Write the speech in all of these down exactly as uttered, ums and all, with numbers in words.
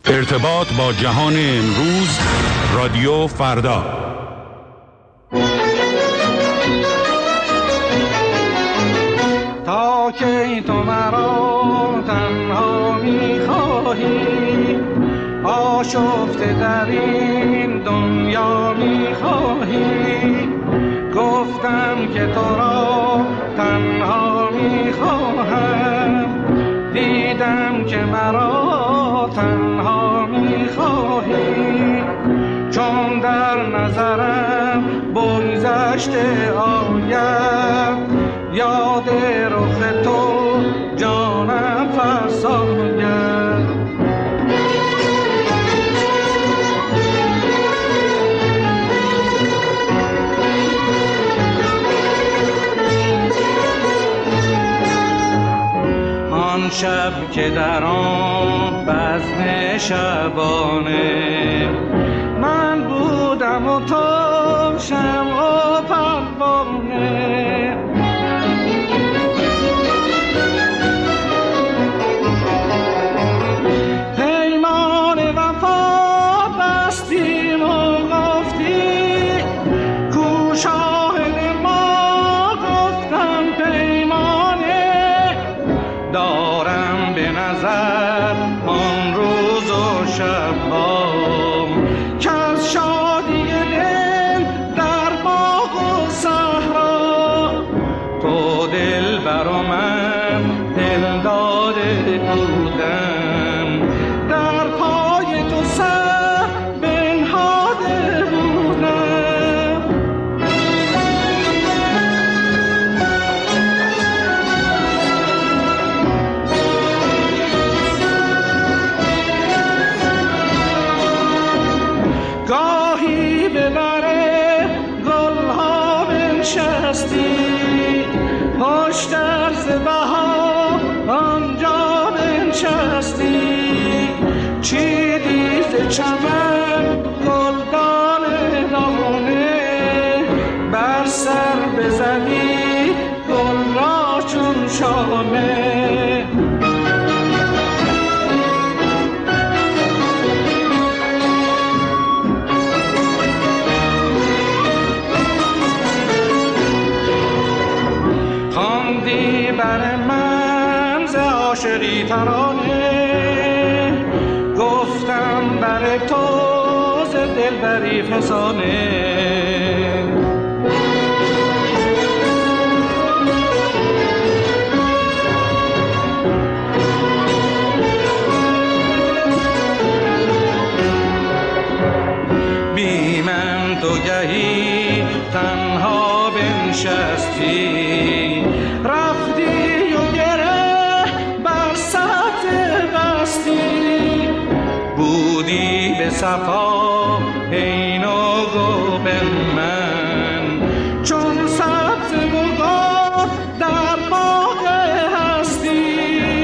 ارتباط با جهان امروز، رادیو فردا. تا که تو مرا تنها می‌خواهی، آشفته در این دنیا می‌خواهی، گفتم که تو را تنها می‌خواهم، دیدم که مرا تنها می‌خواهی، چون در نظرم بگذشته آید، یاد رخ تو جانم فرساید. آن شب که در آن بزم شبانه من بودم و تو شمع و پروانه، پیمان وفا بستیم و گفتی کو شاهد ما، گفتم پیمانه دارم به نظر آن روز و شب‌ها که از شادی دل در باغ و صحرا تو دل بر من دل داده بودم، در پای تو سر بنهاده بودم. گاهی به بر گلها بنشستی، پشت از بها آنجا بنشستی، چیدی ز چمن گلدان دانه، بر سر بزدی گل را چون شانه. خواندی بر من ز عاشقی ترانه، گفتم بر تو ز دلبری فسانه. بی من تو گهی تنها بنشستی، رفتی و گره بر سبز بستی، بودی به صفا عین و گوبن من، چون سبز بگار در باغ هستی.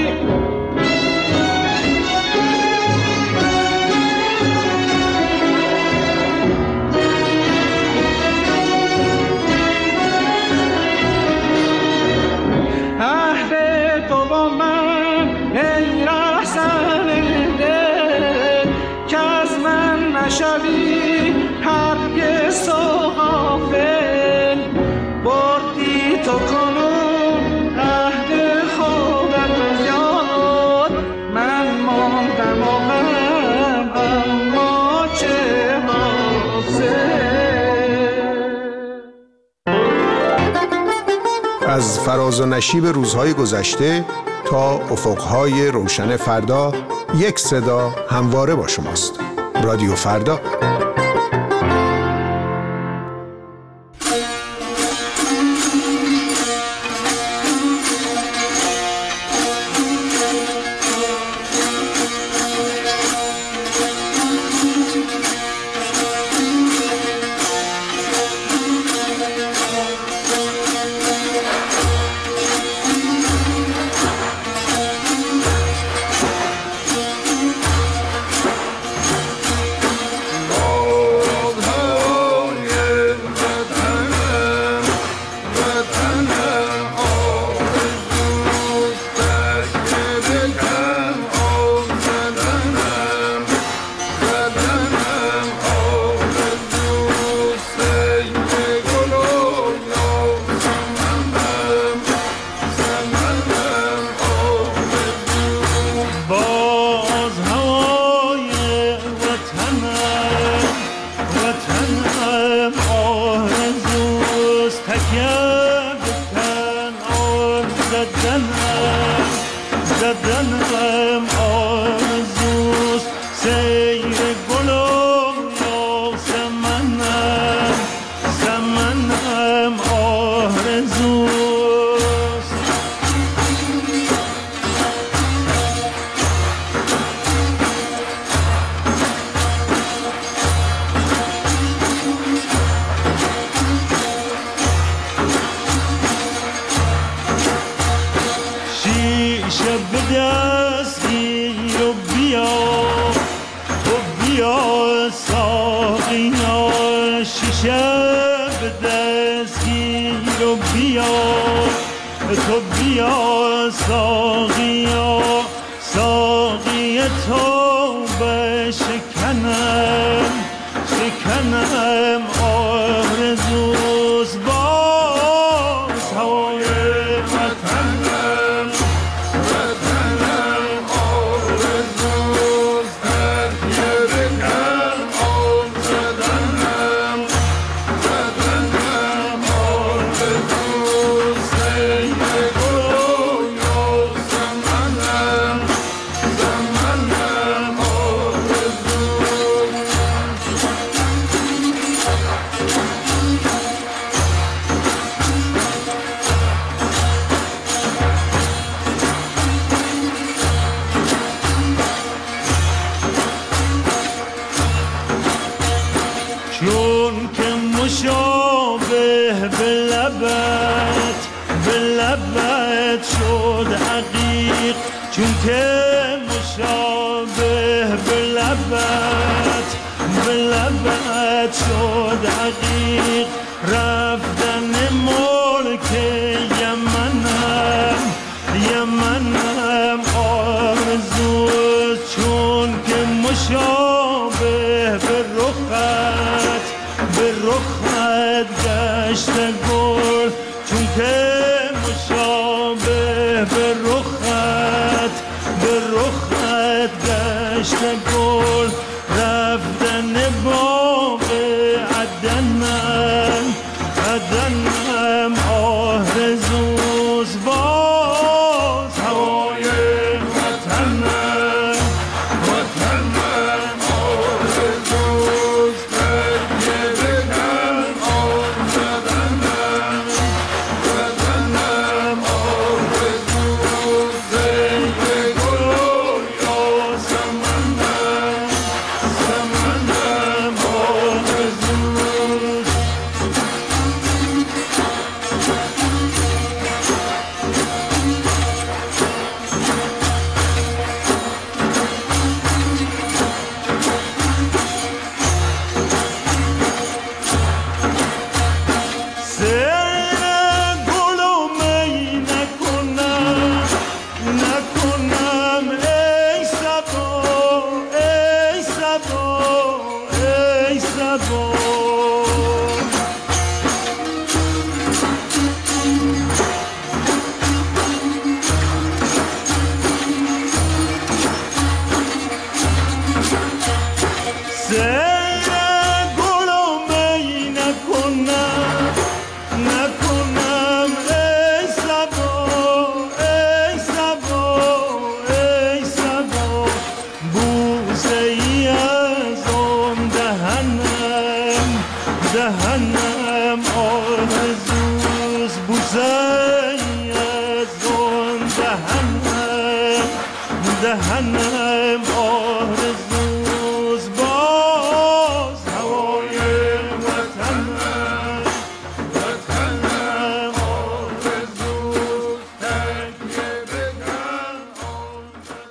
عهد تو با من ای رهزن دل، که از من نشوی هرگز تو غافل، بردی تو کنون عهد خودت یاد، من ماندم و غم اما چه حاصل. از فراز و نشیب روزهای گذشته تا افقهای روشن فردا، یک صدا همواره با شماست. رادیو فردا. Oh بیا تو بیا ساقیا شیشه به دست گیر و بیا تو بیا ساقیا ساقی تو بشکنم شکنم آرزوز باز هوای وطنم وطنم آرزوز ترکیه بکن آن زدنم زدنم آرزوز سید گلو یا زمنم زمنم آرزوز چون که مشابه به لبت به لبت شد عقیق چون که مشابه به لبت به لبت شد عقیق رفتن ملک یمنم یمنم آرزوست چون که مشابه به رخت به رخت گشت گل چون که مشابه به رخت به رخت گشت گل رفتن باغ عدنم عدنم آرزوز باز هوای وطنم وطنم آرزوز ترکیه بکن آن زدنم زدنم آرزوز سید گلو یا سمنم سمنم آرزوز سیر گلو می نکنم نکنم ای صبا ای صبا ای صبا سیر گلو می نکنم نکنم ای صبا ای صبا ای صبا بوسه ای از آن دهنم دهنم آرزوز بوسه ای از آن دهنم دهنم آرزوز باز هوای وطنم وطنم آرزوز ترکیه بکن آن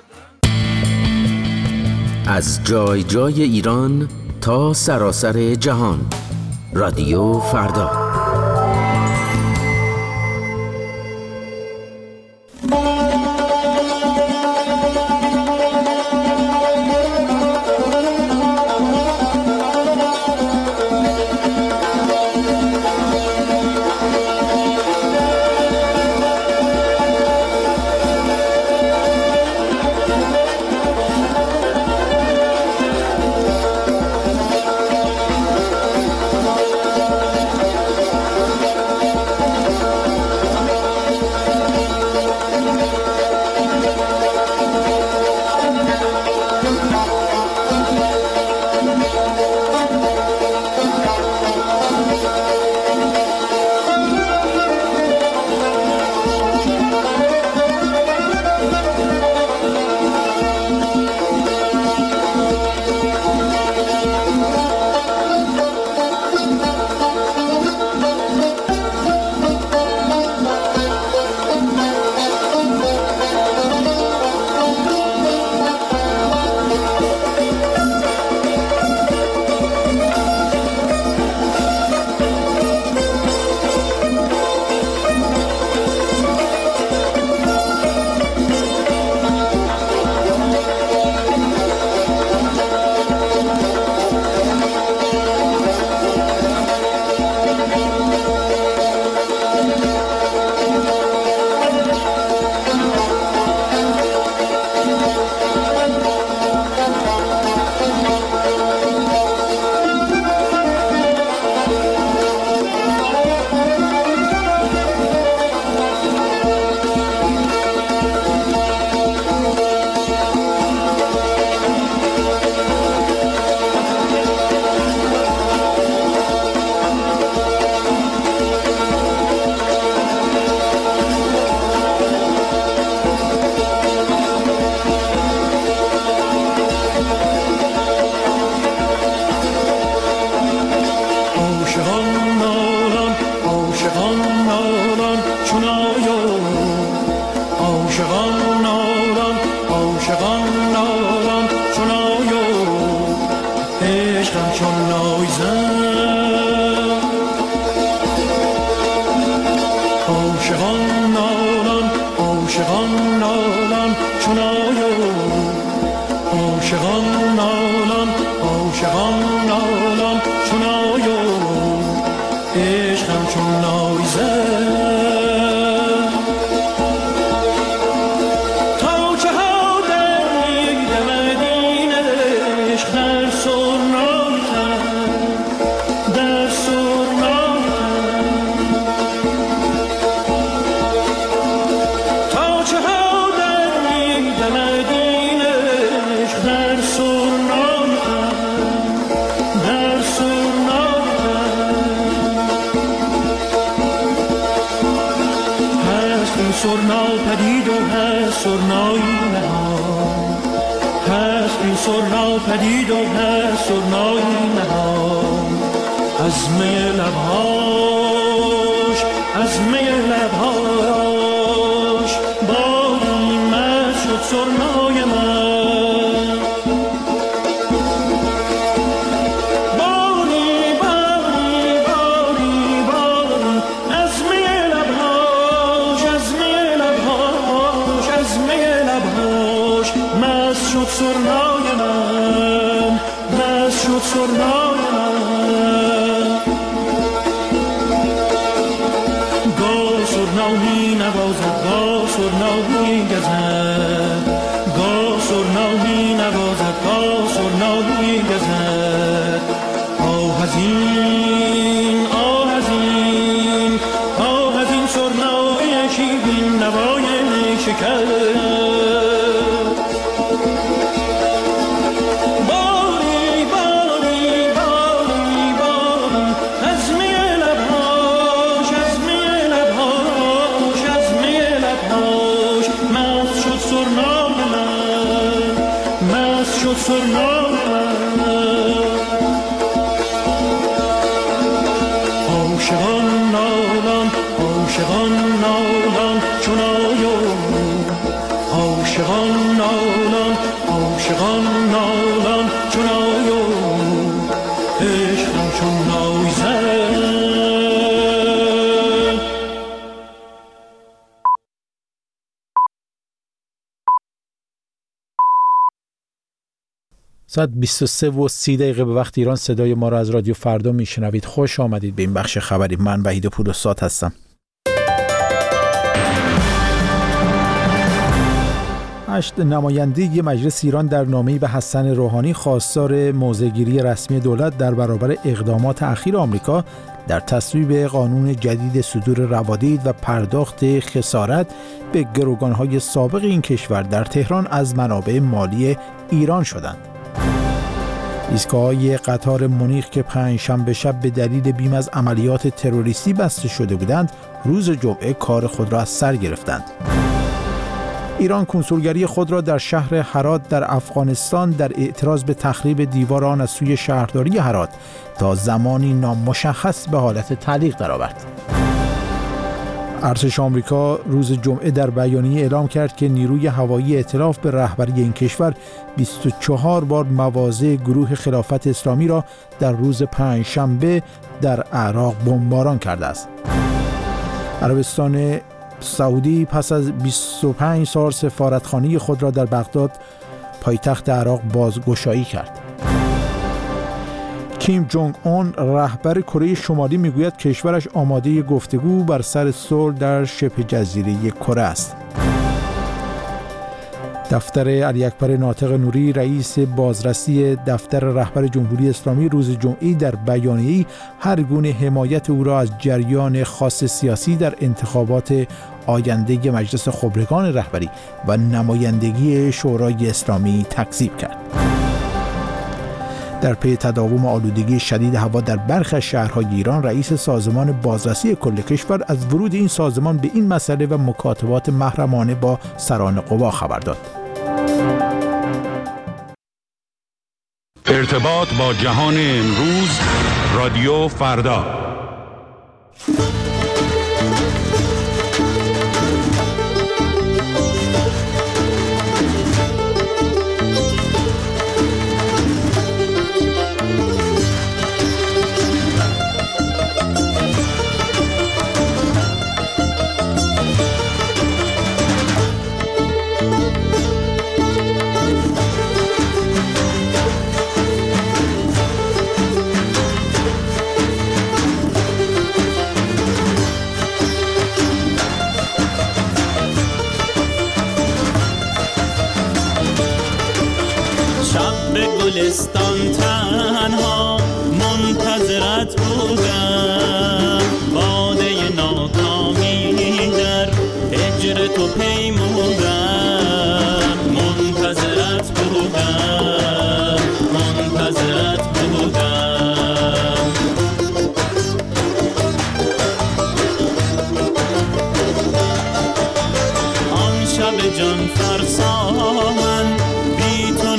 زدنم. از جای جای ایران تا سراسر جهان رادیو فردا. عاشقان نالان عاشقان نالان چون آیو عشقم چون نایزه تا چه ها دید مدینه عشق در سرنایتن در سرنایتن تا چه ها دید مدینه عشق در سرنایتن در سرنایتن هست این سرنا پدید و هست سرنایی نهان هست این سرنا پدید و هست سرنایی نهان از می لبهاش از می لبهاش باری مست شد سرنای من باری باری باری باری از می لبهاش از می لبهاش از می لبهاش مست شد سرنای من مست شد سرنای من گاه سرنا می نوازد گاه سرنا می گزد گاه سرنا می نوازد گاه سرنا می گزد آه از این آه از این آه از این سرنای شیرین نوای شکر باری باری باری باری از می لبهاش از می لبهاش از می لبهاش مست شد سرنای من مست شد سرنای من عاشقان نالان عاشقان نالان چون آیو عاشقان نالان عاشقان نالان چون آیو عشقم چون نایزه ساعت بیست و سه و سی دقیقه به وقت ایران. صدای ما را از رادیو فردا میشنوید. خوش آمدید به این بخش خبری. من وحید پورساد هستم. هشت نماینده مجلس ایران در نامه‌ای به حسن روحانی خواستار موضع‌گیری رسمی دولت در برابر اقدامات اخیر آمریکا در تصویب قانون جدید صدور روادید و پرداخت خسارت به گروگان‌های سابق این کشور در تهران از منابع مالی ایران شدند. ایستگاه‌های قطار مونیخ که پنجشنبه شب به دلیل بیم از عملیات تروریستی بسته شده بودند، روز جمعه کار خود را از سر گرفتند. ایران کنسولگری خود را در شهر هرات در افغانستان در اعتراض به تخریب دیوار آن از سوی شهرداری هرات تا زمانی نامشخص به حالت تعلیق درآورد. ارتش آمریکا روز جمعه در بیانیه اعلام کرد که نیروی هوایی ائتلاف به رهبری این کشور بیست و چهار بار مواضع گروه خلافت اسلامی را در روز پنجشنبه در عراق بمباران کرده است. عربستان سعودی پس از بیست و پنج سال سفارتخانه خود را در بغداد پایتخت عراق بازگشایی کرد. کیم جونگ اون رهبر کره شمالی میگوید کشورش آماده گفتگو بر سر صلح در شبه جزیره کره است. دفتر علی اکبر ناطق نوری رئیس بازرسی دفتر رهبر جمهوری اسلامی روز جمعه در بیانیه‌ای هر گونه حمایت او را از جریان خاص سیاسی در انتخابات آینده مجلس خبرگان رهبری و نمایندگی شورای اسلامی تکذیب کرد. در پی تداوم آلودگی شدید هوا در برخی از شهرهای ایران، رئیس سازمان بازرسی کل کشور از ورود این سازمان به این مسئله و مکاتبات محرمانه با سران قوا خبر داد. ارتباط با جهان امروز، رادیو فردا. شب به گلستان تنها منتظرت بودم، باده ناکامی در هجر تو پیمودم، منتظرت بودم، منتظرت بودم. آن شب جان فرسا من بی تو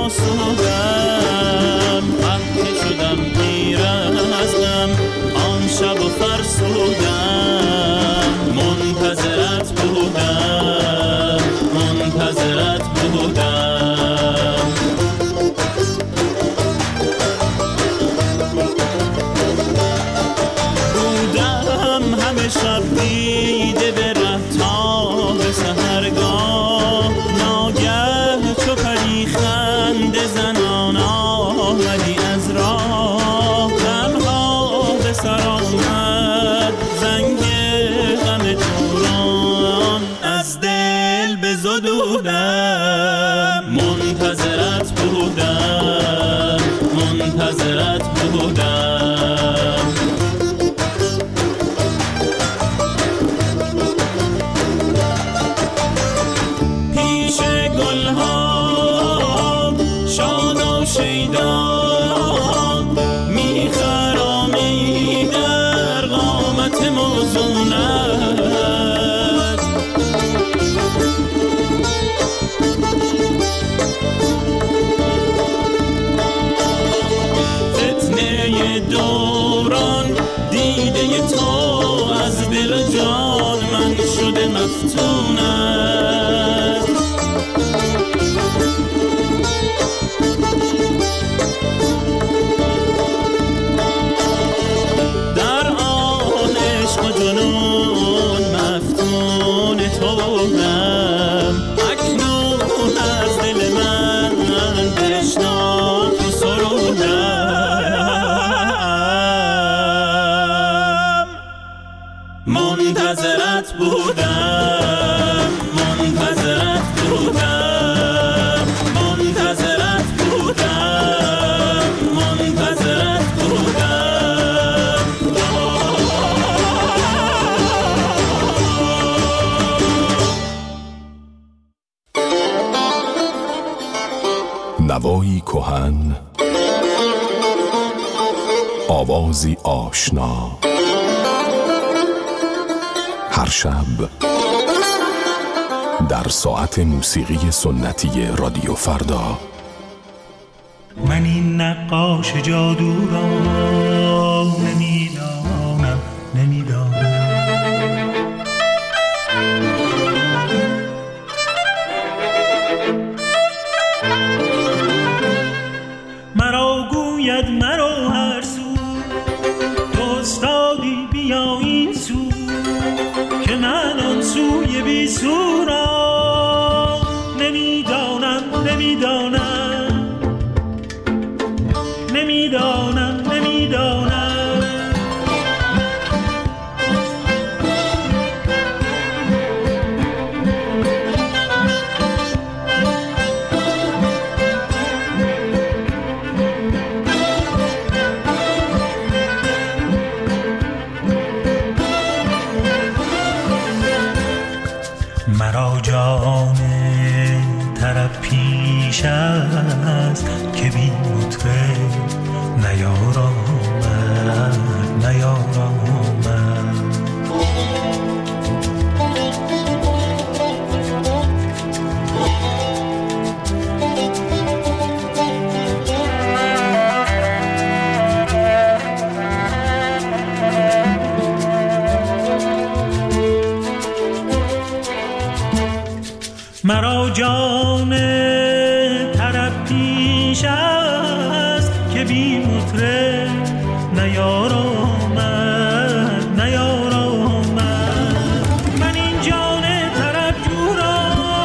نیاسودم، خفته شدم پیر از غم آن شب و فرسودم، منتظرت بودم، منتظرت بودم. بودم همه شب دیده به ره تا به سحرگاه، ناگه چو پری خنده زنان آمدی از راه، تنها به سر آمد زنگ غم توران، از دل بزدودم، منتظرت بودم، منتظرت بودم. پیش گلها شاد و شیدا میخرامی در قامت موزونت، فتنه دوران دیده تو از دل جان من شده مفتونت، در آن عشق و جنون مفتون تو بودم، اکنون از دل من بشنو تو سرودم، منتظرت بودم، منتظرت بودم، منتظرت بودم، منتظرت بودم. نوایی کهن، آوازی آشنا، هر شب در ساعت موسیقی سنتی رادیو فردا. من این نقاش جادو را نمیدانم، نمیدانم. مرا گوید مرا هر سو، تو استادی بیا این سو، که من آن سوی بی سو را نمیدانم، نمیدانم، نمیدانم، نمیدانم. مرا جان طرب پیش است که بی مطرب نیارامد، نیارامد. مرا جان طرب پیش است که بی مطرب نیارامد، نیارامد. من این جان طرب جو را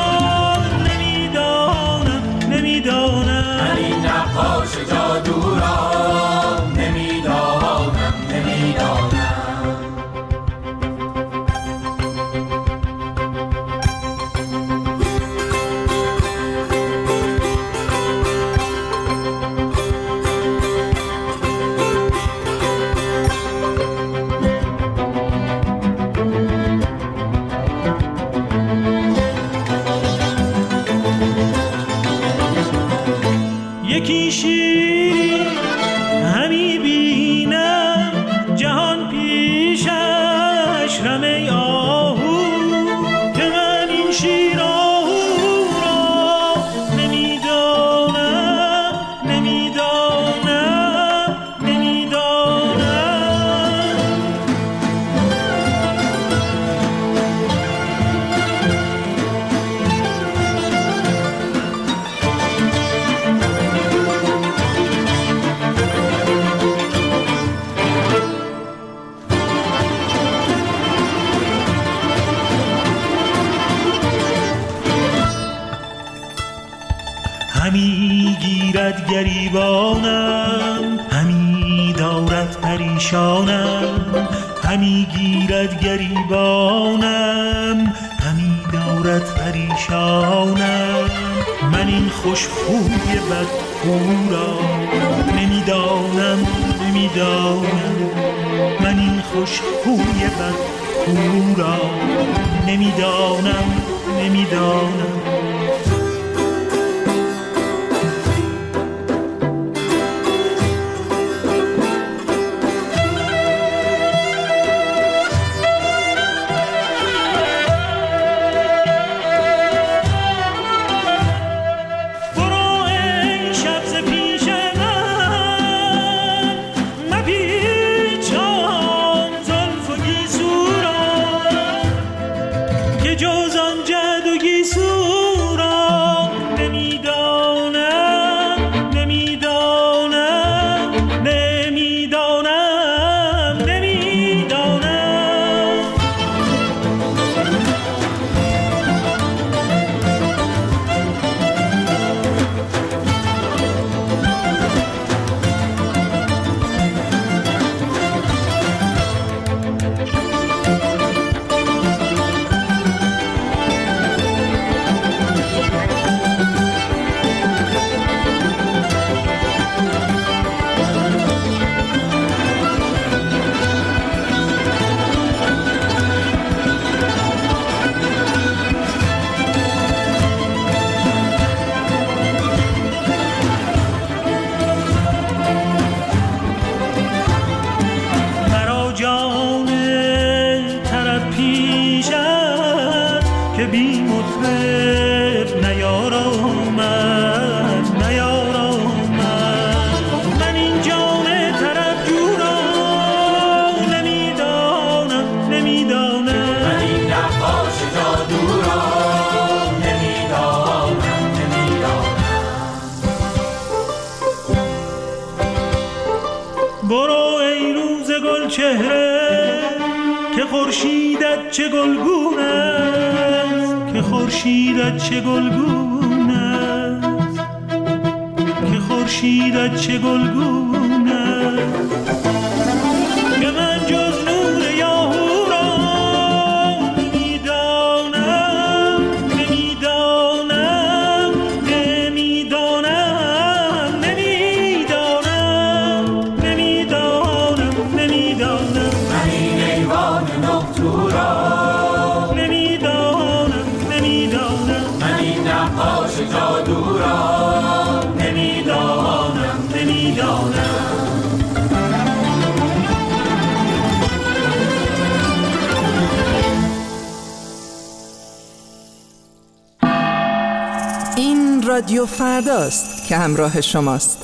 نمیدانم، نمیدانم. من این نقاش جادو را نمیدانم، نمیدانم. یکی شیر همی بینم جهان پیشش رمی آهو که من این شیر آهو را نمیدانم نمیدانم نمیدانم. همی گیرد گریبانم همی دارد پریشانم همی گیرد گریبانم همی دارد پریشانم. من این خوش خوی بد خو را نمیدانم نمیدانم. من این خوش خوی بد خو را نمیدانم نمیدانم. چهره که خورشیدت چه گلگون است که خورشیدت چه گلگون است که خورشیدت چه گلگون است که من جز نور یاهو را نمیدانم نمیدانم نمیدانم نمیدانم نمیدانم نمیدانم من این ایوان نقطو را نمیدانم نمیدانم من این نقاش جادو را نمیدانم نمیدانم. این رادیو فرداست که همراه شماست.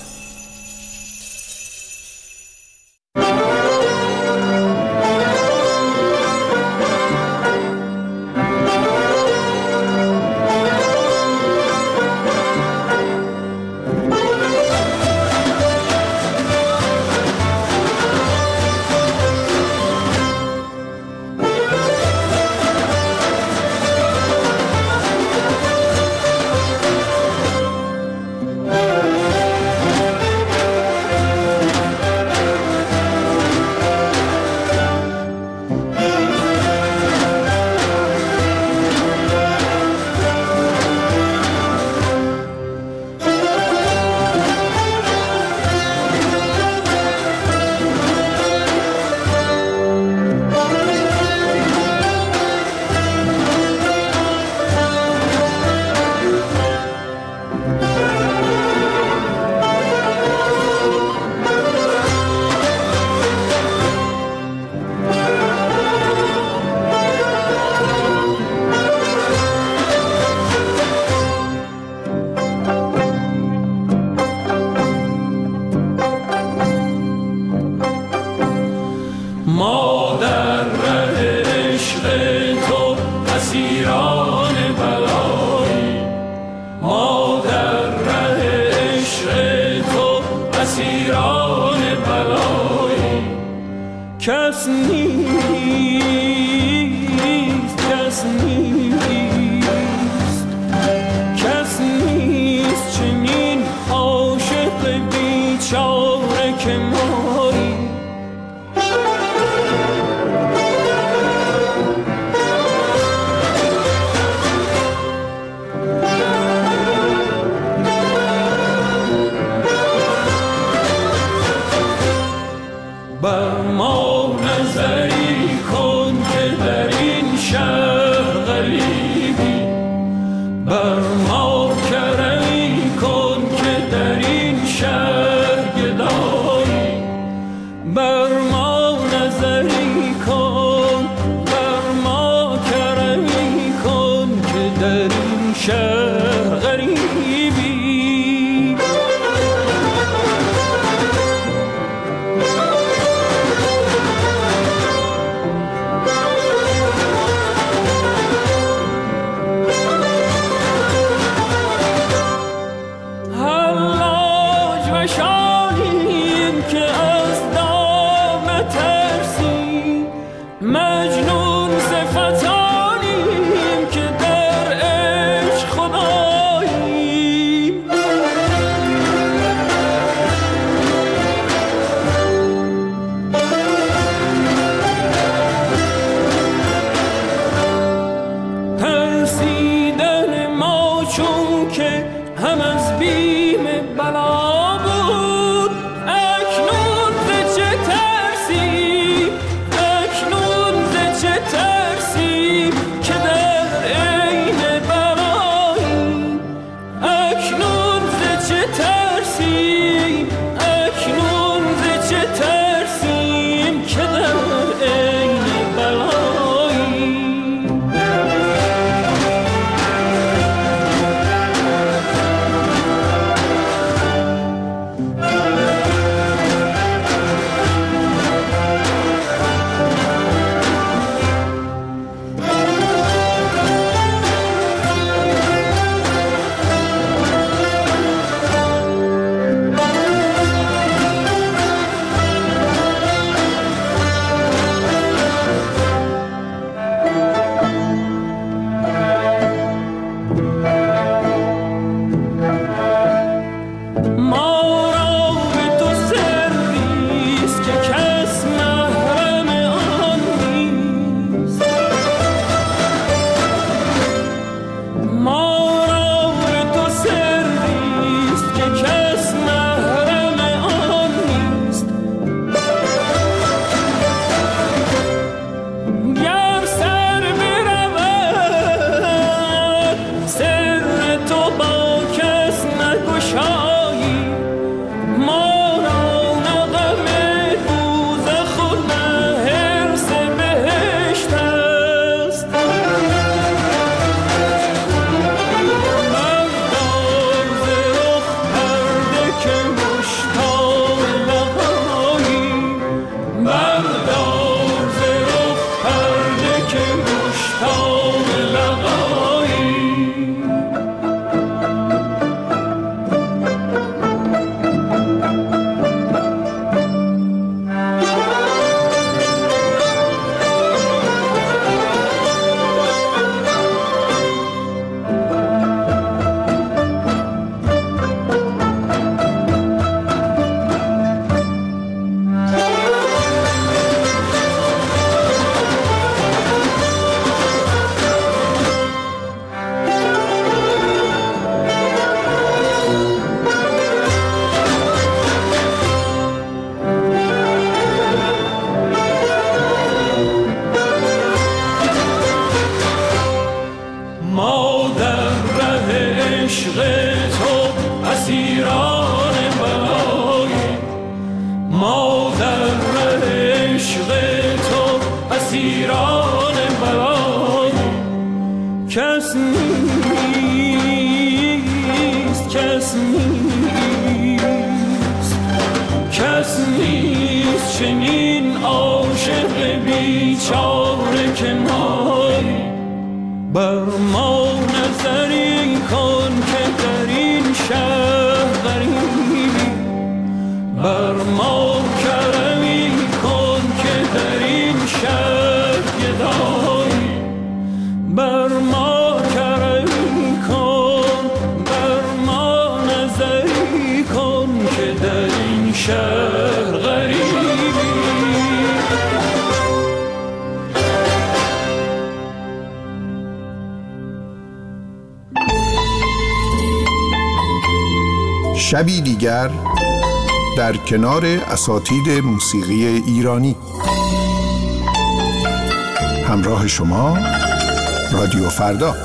کس نیست، کس نیست، کس نیست چنین عاشق بیچاره که مایی. بر ما نظری کن که در این شهر غریبی، بر ما کرمی کن که در این شهر گدایی، بر ما نظری کن، بر ما کرمی کن که در این شهر غریبی. کس نیست، کس نیست، کس نیست چنین عاشق بیچاره که مایی. بر ما نظری کن که در این شهر غریبی، بر ما کرمی کن که در شهر غریبی. شبی دیگر در کنار اساتید موسیقی ایرانی. همراه شما رادیو فردا.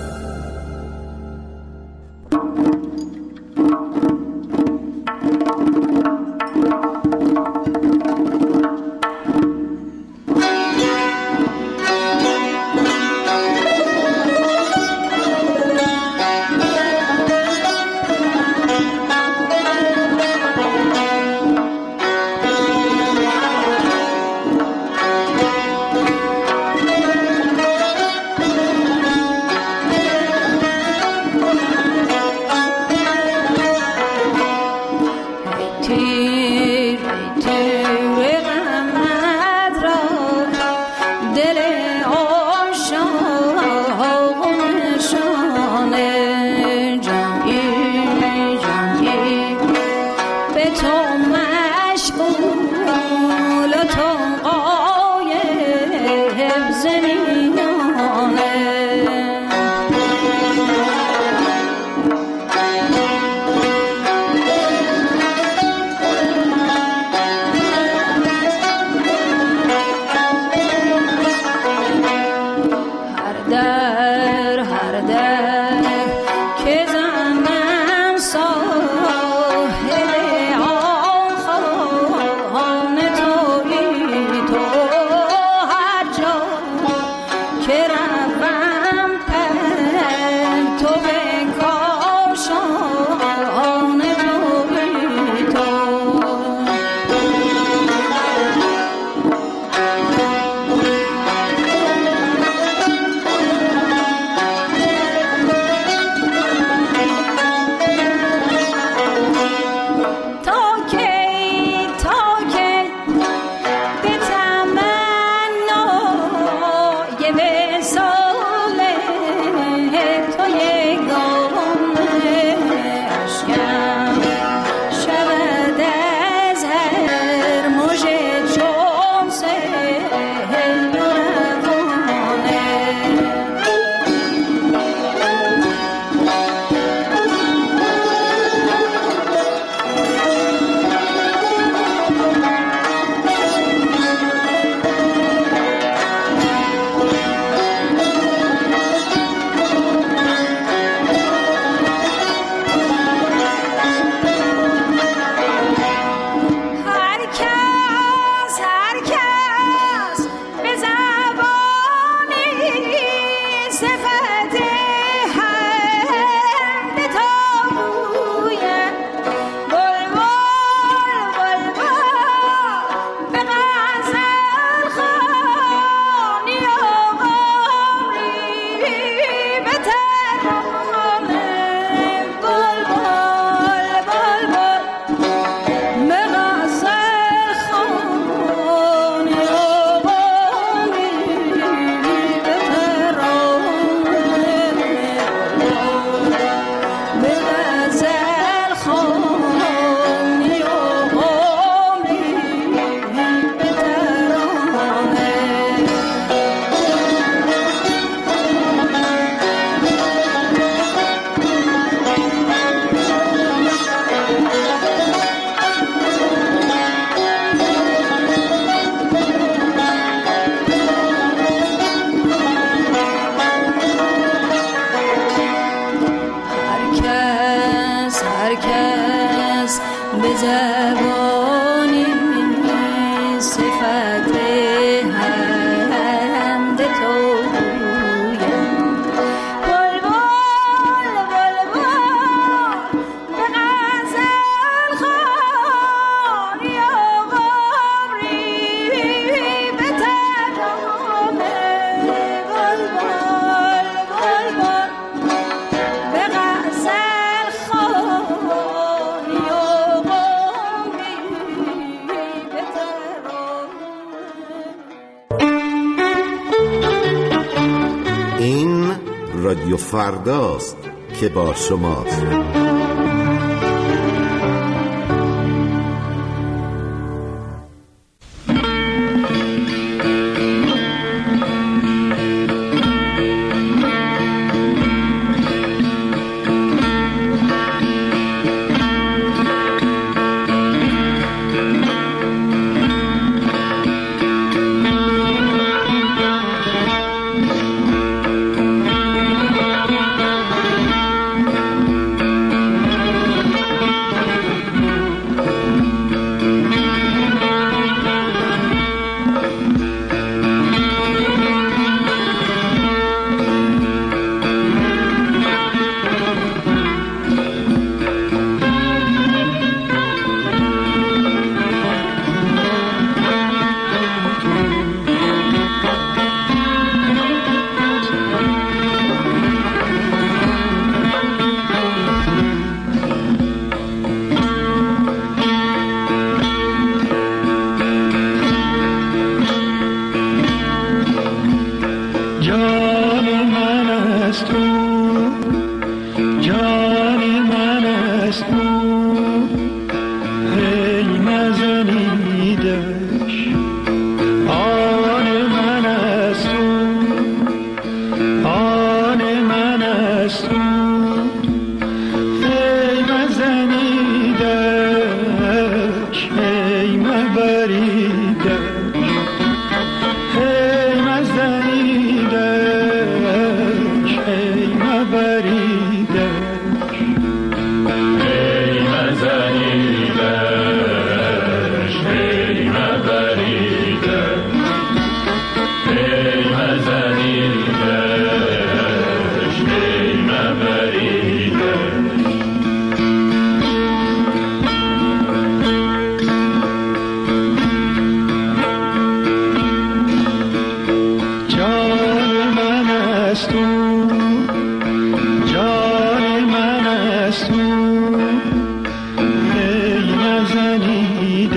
رادیو فرداست که با شماست.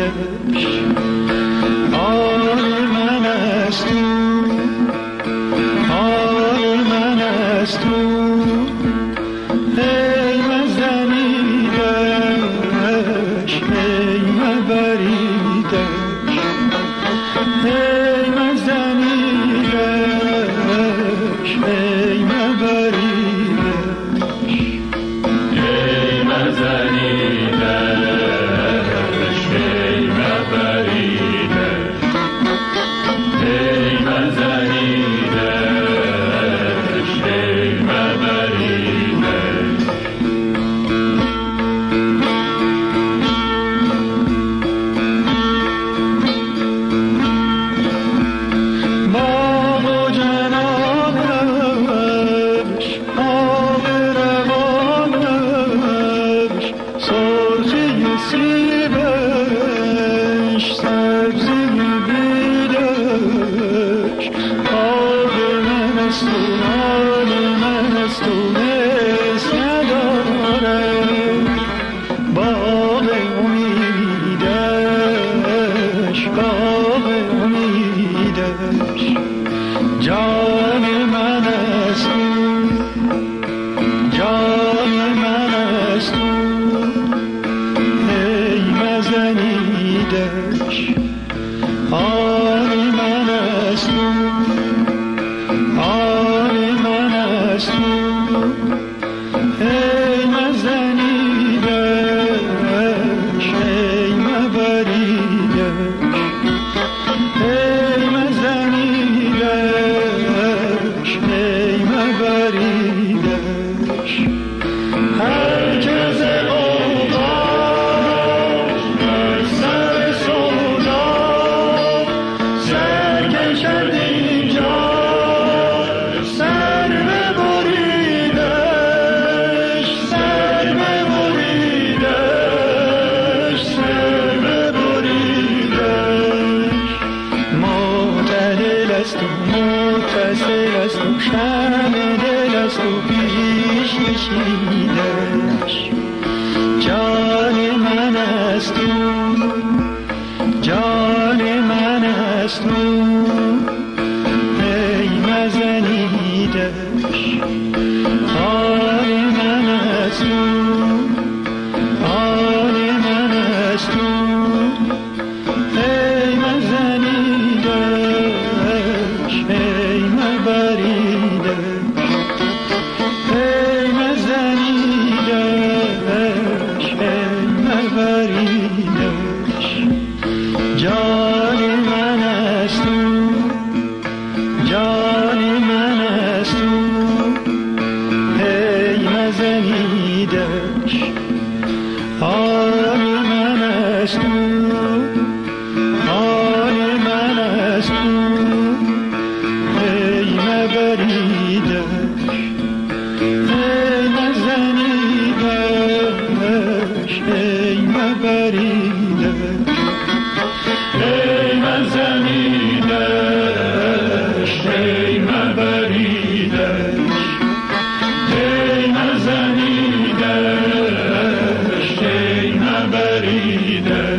نبریدش